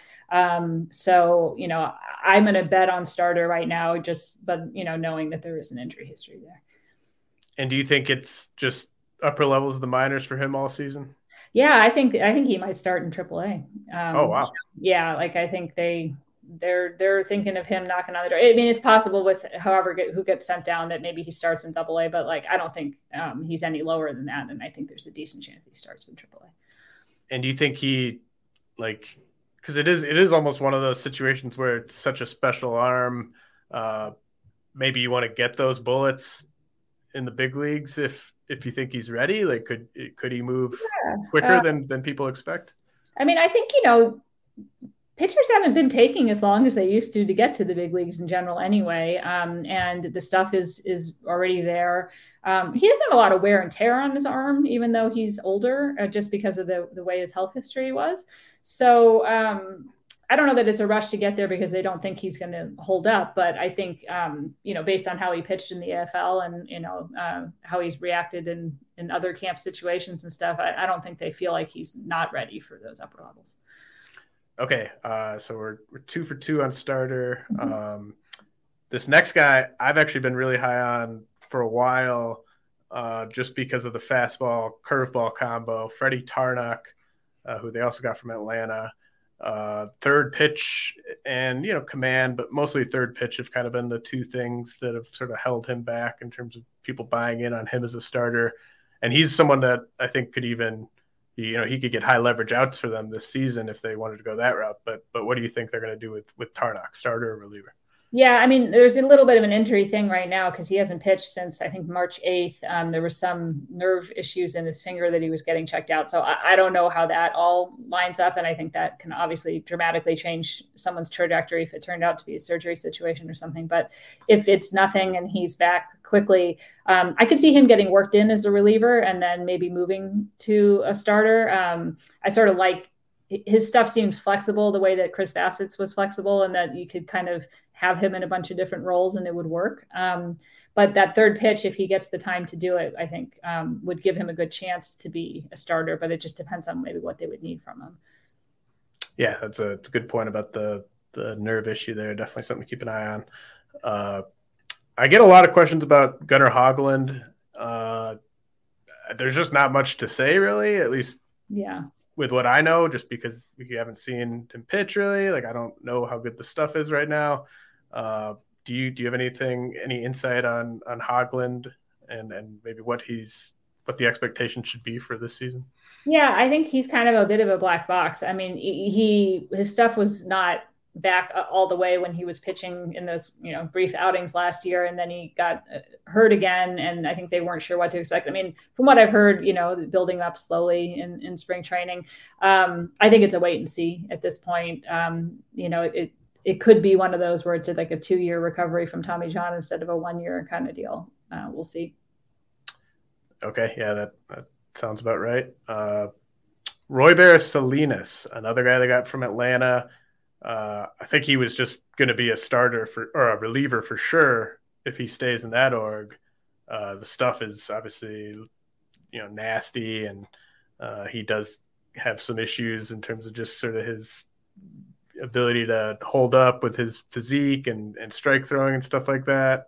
So, I'm going to bet on starter right now, but knowing that there is an injury history there. And do you think it's just upper levels of the minors for him all season? Yeah, I think he might start in AAA. Oh, wow. Yeah. Like I think they're thinking of him knocking on the door. I mean, it's possible with who gets sent down that maybe he starts in AA, but like, I don't think he's any lower than that. And I think there's a decent chance he starts in AAA. And do you think he because it is almost one of those situations where it's such a special arm. Maybe you want to get those bullets in the big leagues if you think he's ready. Like could he move quicker than people expect? I mean, I think pitchers haven't been taking as long as they used to get to the big leagues in general anyway. And the stuff is already there. He doesn't have a lot of wear and tear on his arm, even though he's older, just because of the way his health history was. So I don't know that it's a rush to get there because they don't think he's going to hold up. But I think, based on how he pitched in the AFL and, how he's reacted in other camp situations and stuff, I don't think they feel like he's not ready for those upper levels. Okay, so we're 2 for 2 on starter. This next guy I've actually been really high on for a while, just because of the fastball curveball combo. Freddie Tarnok, who they also got from Atlanta, third pitch and command, but mostly third pitch have kind of been the two things that have sort of held him back in terms of people buying in on him as a starter. And he's someone that I think could even. He could get high leverage outs for them this season if they wanted to go that route. But what do you think they're going to do with Tarnok, starter or reliever? Yeah, I mean, there's a little bit of an injury thing right now because he hasn't pitched since, I think, March 8th. There was some nerve issues in his finger that he was getting checked out. So I don't know how that all lines up. And I think that can obviously dramatically change someone's trajectory if it turned out to be a surgery situation or something. But if it's nothing and he's back quickly, I could see him getting worked in as a reliever and then maybe moving to a starter. I sort of like his stuff seems flexible the way that Chris Bassett's was flexible, and that you could kind of have him in a bunch of different roles and it would work. But that third pitch, if he gets the time to do it, I think would give him a good chance to be a starter, but it just depends on maybe what they would need from him. Yeah, it's a good point about the nerve issue there. Definitely something to keep an eye on. I get a lot of questions about Gunnar Hoglund. There's just not much to say, really, at least with what I know, just because we haven't seen him pitch really. Like, I don't know how good the stuff is right now. Do you have any insight on Hoglund and maybe what the expectation should be for this season? Yeah, I think he's kind of a bit of a black box. I mean, his stuff was not back all the way when he was pitching in those, brief outings last year. And then he got hurt again. And I think they weren't sure what to expect. I mean, from what I've heard, building up slowly in spring training, I think it's a wait and see at this point. It could be one of those where it's like a 2-year recovery from Tommy John instead of a 1-year kind of deal. We'll see. Okay. Yeah, that sounds about right. Royber Salinas, another guy they got from Atlanta. I think he was just going to be a starter or a reliever for sure if he stays in that org. The stuff is obviously, nasty, and he does have some issues in terms of just sort of his ability to hold up with his physique and strike throwing and stuff like that.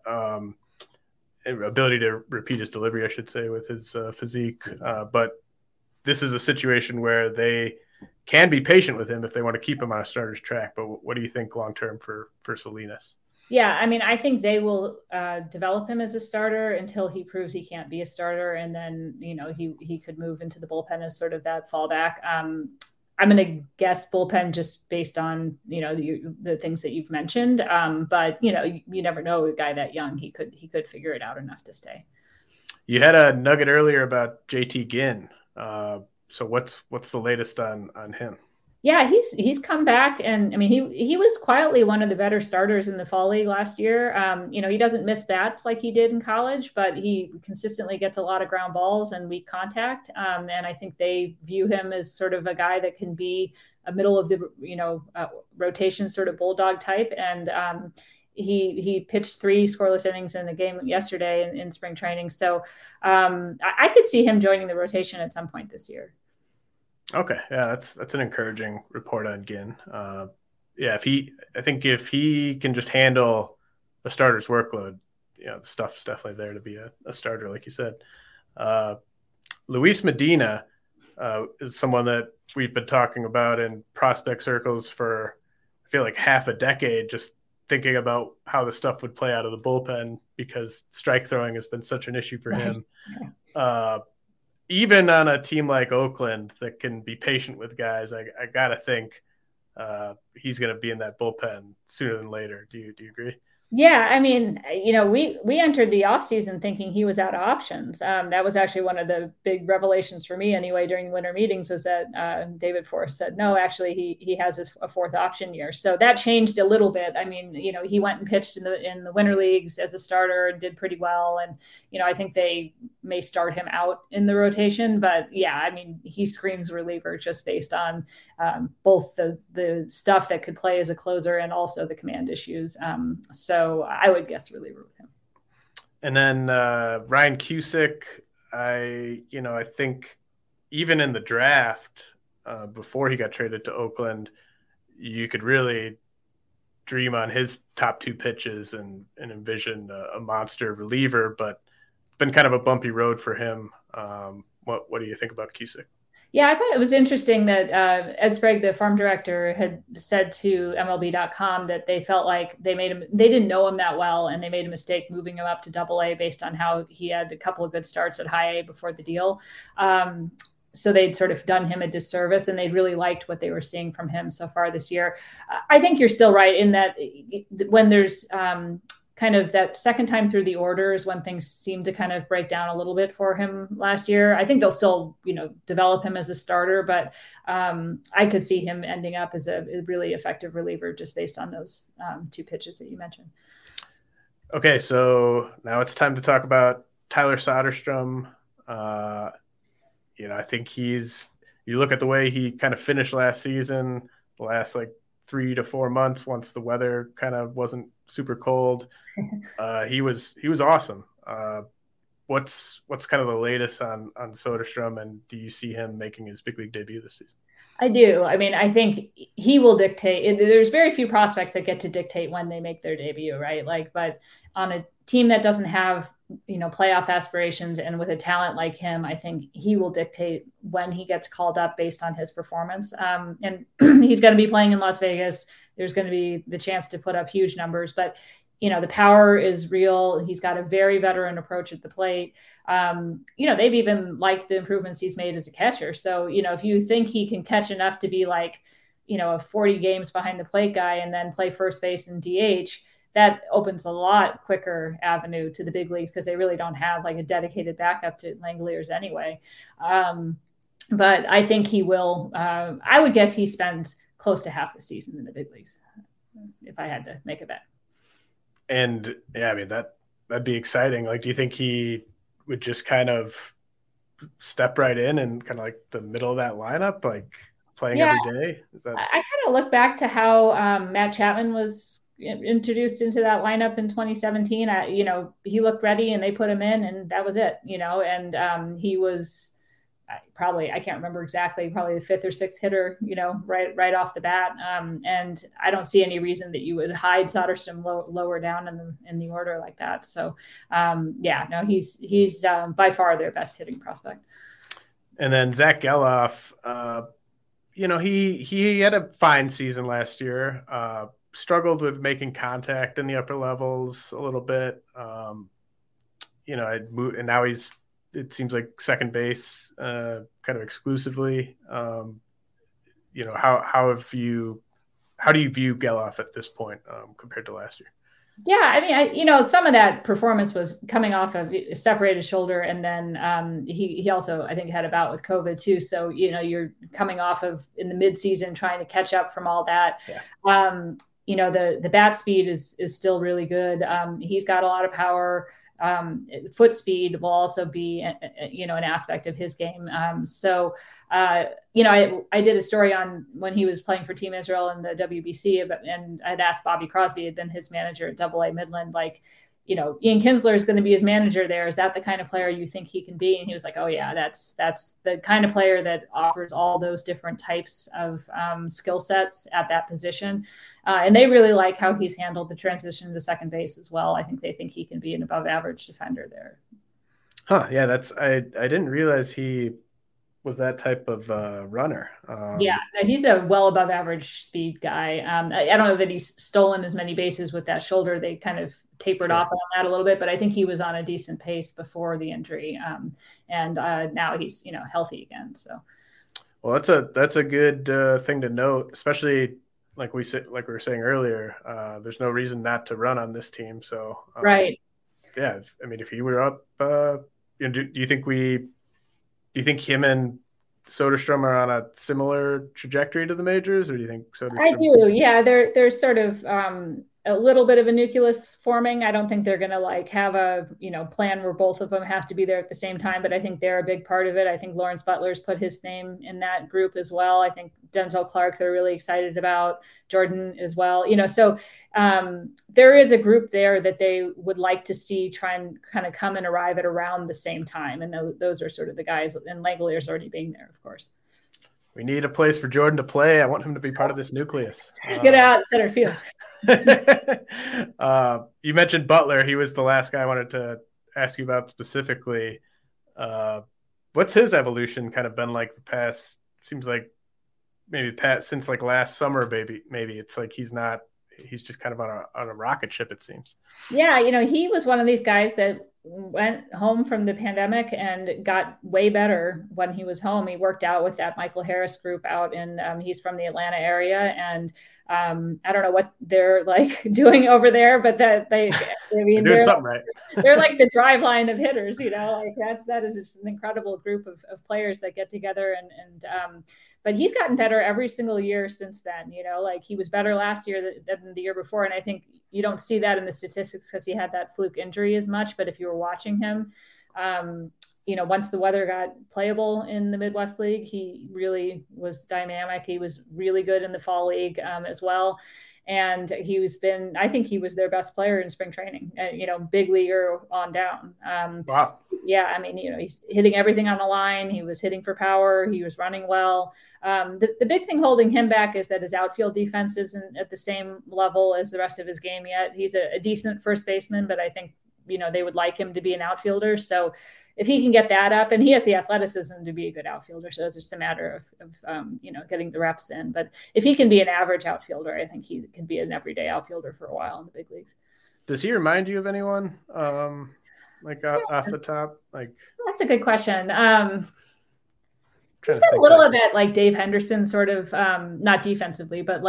Ability to repeat his delivery, I should say, with his physique. But this is a situation where they can be patient with him if they want to keep him on a starter's track. But what do you think long-term for Salinas? Yeah, I mean, I think they will develop him as a starter until he proves he can't be a starter. And then, he could move into the bullpen as sort of that fallback. I'm going to guess bullpen just based on, the things that you've mentioned. But, you never know, a guy that young, he could figure it out enough to stay. You had a nugget earlier about JT Ginn. So what's the latest on him? Yeah, he's come back, and I mean he was quietly one of the better starters in the fall league last year. He doesn't miss bats like he did in college, but he consistently gets a lot of ground balls and weak contact. And I think they view him as sort of a guy that can be a middle of the rotation sort of bulldog type. And he pitched 3 scoreless innings in the game yesterday in spring training. So I could see him joining the rotation at some point this year. Okay. Yeah, that's an encouraging report on Ginn. If he can just handle a starter's workload, the stuff's definitely there to be a starter, like you said. Luis Medina is someone that we've been talking about in prospect circles for, I feel like, half a decade, just thinking about how the stuff would play out of the bullpen because strike throwing has been such an issue for him. Even on a team like Oakland that can be patient with guys, I got to think he's going to be in that bullpen sooner than later. Do you agree? Yeah, I mean, we entered the offseason thinking he was out of options. That was actually one of the big revelations for me anyway during winter meetings was that David Forst said, no, actually he has a 4th option year. So that changed a little bit. I mean, he went and pitched in the winter leagues as a starter and did pretty well. And, I think they may start him out in the rotation. But yeah, I mean, he screams reliever just based on both the stuff that could play as a closer and also the command issues. So I would guess reliever with him. And then Ryan Cusick, I think even in the draft before he got traded to Oakland, you could really dream on his top 2 pitches and envision a monster reliever, but it's been kind of a bumpy road for him. What do you think about Cusick? Yeah, I thought it was interesting that Ed Sprague, the farm director, had said to MLB.com that they felt like they didn't know him that well, and they made a mistake moving him up to AA based on how he had a couple of good starts at high A before the deal. So they'd sort of done him a disservice, and they really liked what they were seeing from him so far this year. I think you're still right in that when there's kind of that second time through the orders when things seem to kind of break down a little bit for him last year. I think they'll still, develop him as a starter, but I could see him ending up as a really effective reliever just based on those 2 pitches that you mentioned. Okay, so now it's time to talk about Tyler Soderstrom. I think you look at the way he kind of finished last season, the last 3 to 4 months, once the weather kind of wasn't super cold. He was awesome. What's kind of the latest on Soderstrom, and do you see him making his big league debut this season? I do. I mean, I think he will dictate. There's very few prospects that get to dictate when they make their debut, right? But on a team that doesn't have, playoff aspirations and with a talent like him, I think he will dictate when he gets called up based on his performance. And he's going to be playing in Las Vegas. There's going to be the chance to put up huge numbers, but the power is real. He's got a very veteran approach at the plate. They've even liked the improvements he's made as a catcher. So, if you think he can catch enough to be a 40 games behind the plate guy and then play first base and DH, that opens a lot quicker avenue to the big leagues because they really don't have a dedicated backup to Langeliers anyway. But I think he will. I would guess he spends close to half the season in the big leagues, if I had to make a bet. And yeah, I mean, that'd be exciting. Do you think he would just kind of step right in and kind of the middle of that lineup, playing every day? I kind of look back to how Matt Chapman was introduced into that lineup in 2017. He looked ready and they put him in, and that was it, and he was probably, I can't remember exactly, probably the 5th or 6th hitter, right off the bat. And I don't see any reason that you would hide Soderstrom lower down in the order like that. So he's by far their best hitting prospect. And then Zach Gelof, he had a fine season last year, struggled with making contact in the upper levels a little bit. And now it seems like second base kind of exclusively. How do you view Gelof at this point compared to last year? Yeah, I mean, some of that performance was coming off of a separated shoulder, and then he also, I think, had a bout with COVID too. So you're coming off of in the midseason trying to catch up from all that. Yeah. The bat speed is still really good. He's got a lot of power. Foot speed will also be, an aspect of his game. I did a story on when he was playing for Team Israel in the WBC, and I'd asked Bobby Crosby, had been his manager at AA Midland, Ian Kinsler is going to be his manager there. Is that the kind of player you think he can be? And he was like, oh yeah, that's the kind of player that offers all those different types of skill sets at that position. And they really like how he's handled the transition to second base as well. I think they think he can be an above average defender there. Huh. Yeah. I didn't realize he was that type of runner. He's a well above average speed guy. I don't know that he's stolen as many bases with that shoulder. They kind of tapered off on that a little bit, but I think he was on a decent pace before the injury. And now he's, healthy again. So, well, that's a good thing to note, especially like we were saying earlier, there's no reason not to run on this team. So, right. Yeah. I mean, if he were up, do you think him and Soderstrom are on a similar trajectory to the majors, or do you think Soderstrom? I do. Yeah. There's sort of, a little bit of a nucleus forming. I don't think they're going to have a, plan where both of them have to be there at the same time, but I think they're a big part of it. I think Lawrence Butler's put his name in that group as well. I think Denzel Clark, they're really excited about. Jordan as well. So there is a group there that they would like to see try and kind of come and arrive at around the same time. And those are sort of the guys, and Langeliers already being there, of course. We need a place for Jordan to play. I want him to be part of this nucleus. Get out center field. You mentioned Butler. He was the last guy I wanted to ask you about specifically. What's his evolution kind of been like the past? Seems like maybe since last summer, maybe it's he's just kind of on a rocket ship, it seems. Yeah, he was one of these guys that went home from the pandemic and got way better when he was home. He worked out with that Michael Harris group out in, he's from the Atlanta area. And I don't know what they're like doing over there, but that they're doing something right. They're like the drive line of hitters, like that is just an incredible group of players that get together. But he's gotten better every single year since then, like he was better last year than the year before. And I think you don't see that in the statistics because he had that fluke injury as much. But if you were watching him, once the weather got playable in the Midwest League, he really was dynamic. He was really good in the fall league as well. And I think he was their best player in spring training, big leaguer on down. Wow. Yeah. I mean, he's hitting everything on the line. He was hitting for power. He was running well. The big thing holding him back is that his outfield defense isn't at the same level as the rest of his game yet. He's a decent first baseman, but I think, they would like him to be an outfielder. So if he can get that up, and he has the athleticism to be a good outfielder, so it's just a matter of getting the reps in. But if he can be an average outfielder, I think he can be an everyday outfielder for a while in the big leagues. Does he remind you of anyone off the top? That's a good question. He's got a little of that, like Dave Henderson sort of, not defensively, but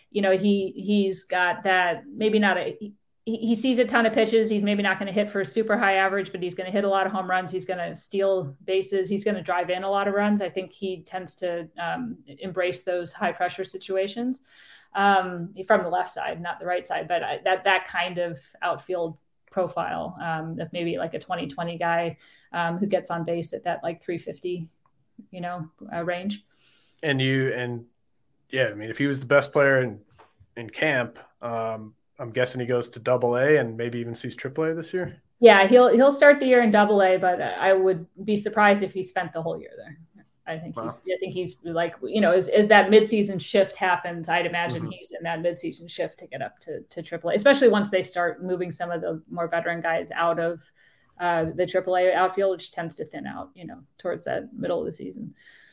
he's got that, maybe not he sees a ton of pitches. He's maybe not going to hit for a super high average, but he's going to hit a lot of home runs. He's going to steal bases. He's going to drive in a lot of runs. I think he tends to embrace those high pressure situations from the left side, not the right side, but that kind of outfield profile of maybe like a 2020 guy who gets on base at that like 350, range. I mean, if he was the best player in camp, I'm guessing he goes to AA and maybe even sees AAA this year. Yeah, he'll start the year in AA, but I would be surprised if he spent the whole year there. I think he's like, as that midseason shift happens, I'd imagine he's in that midseason shift to get up to AAA, especially once they start moving some of the more veteran guys out of the AAA outfield, which tends to thin out, towards that middle of the season.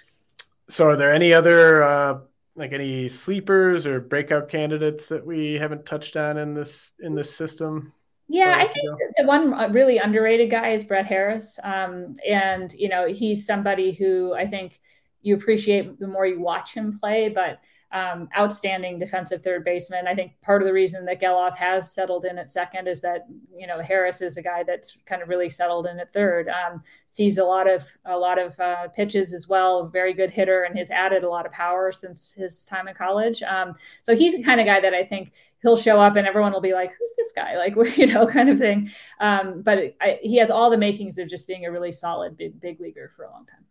So are there any other any sleepers or breakout candidates that we haven't touched on in this system? Yeah, I think the one really underrated guy is Brett Harris. And, he's somebody who I think you appreciate the more you watch him play, but outstanding defensive third baseman. I think part of the reason that Gelof has settled in at second is that, Harris is a guy that's kind of really settled in at third, sees a lot of pitches as well, very good hitter, and has added a lot of power since his time in college. So he's the kind of guy that I think he'll show up and everyone will be like, who's this guy? Like, kind of thing. But he has all the makings of just being a really solid big leaguer for a long time.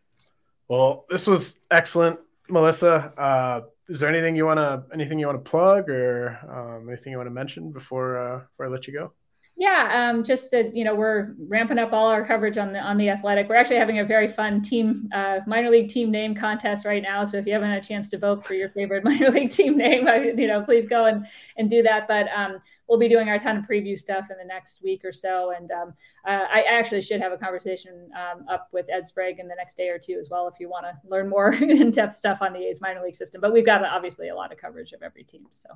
Well, this was excellent, Melissa. Is there anything you want to plug or anything you want to mention before I let you go? Yeah, just that, we're ramping up all our coverage on the Athletic. We're actually having a very fun team, minor league team name contest right now. So if you haven't had a chance to vote for your favorite minor league team name, please go and do that. But we'll be doing our ton of preview stuff in the next week or so. And I actually should have a conversation up with Ed Sprague in the next day or two as well, if you want to learn more in-depth stuff on the A's minor league system. But we've got obviously a lot of coverage of every team. So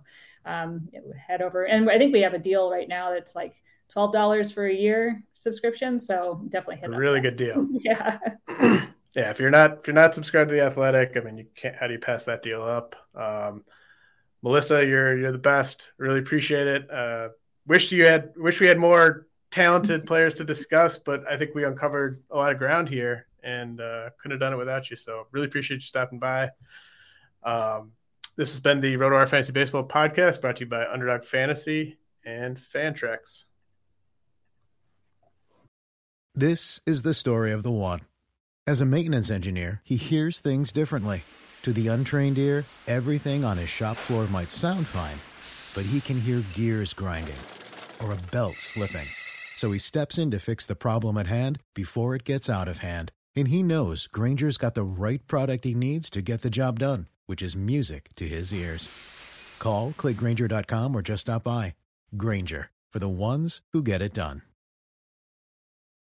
head over. And I think we have a deal right now that's like $12 for a year subscription. So definitely hit a really good deal. Yeah. Yeah. If you're not subscribed to the Athletic, I mean, you can't, how do you pass that deal up? Melissa, you're the best. Really appreciate it. Wish we had more talented players to discuss, but I think we uncovered a lot of ground here and couldn't have done it without you. So really appreciate you stopping by. This has been the RotoWire Fantasy Baseball podcast brought to you by Underdog Fantasy and Fantrax. This is the story of the one. As a maintenance engineer, he hears things differently. To the untrained ear, everything on his shop floor might sound fine, but he can hear gears grinding or a belt slipping. So he steps in to fix the problem at hand before it gets out of hand. And he knows Grainger's got the right product he needs to get the job done, which is music to his ears. Call, click Grainger.com, or just stop by. Grainger, for the ones who get it done.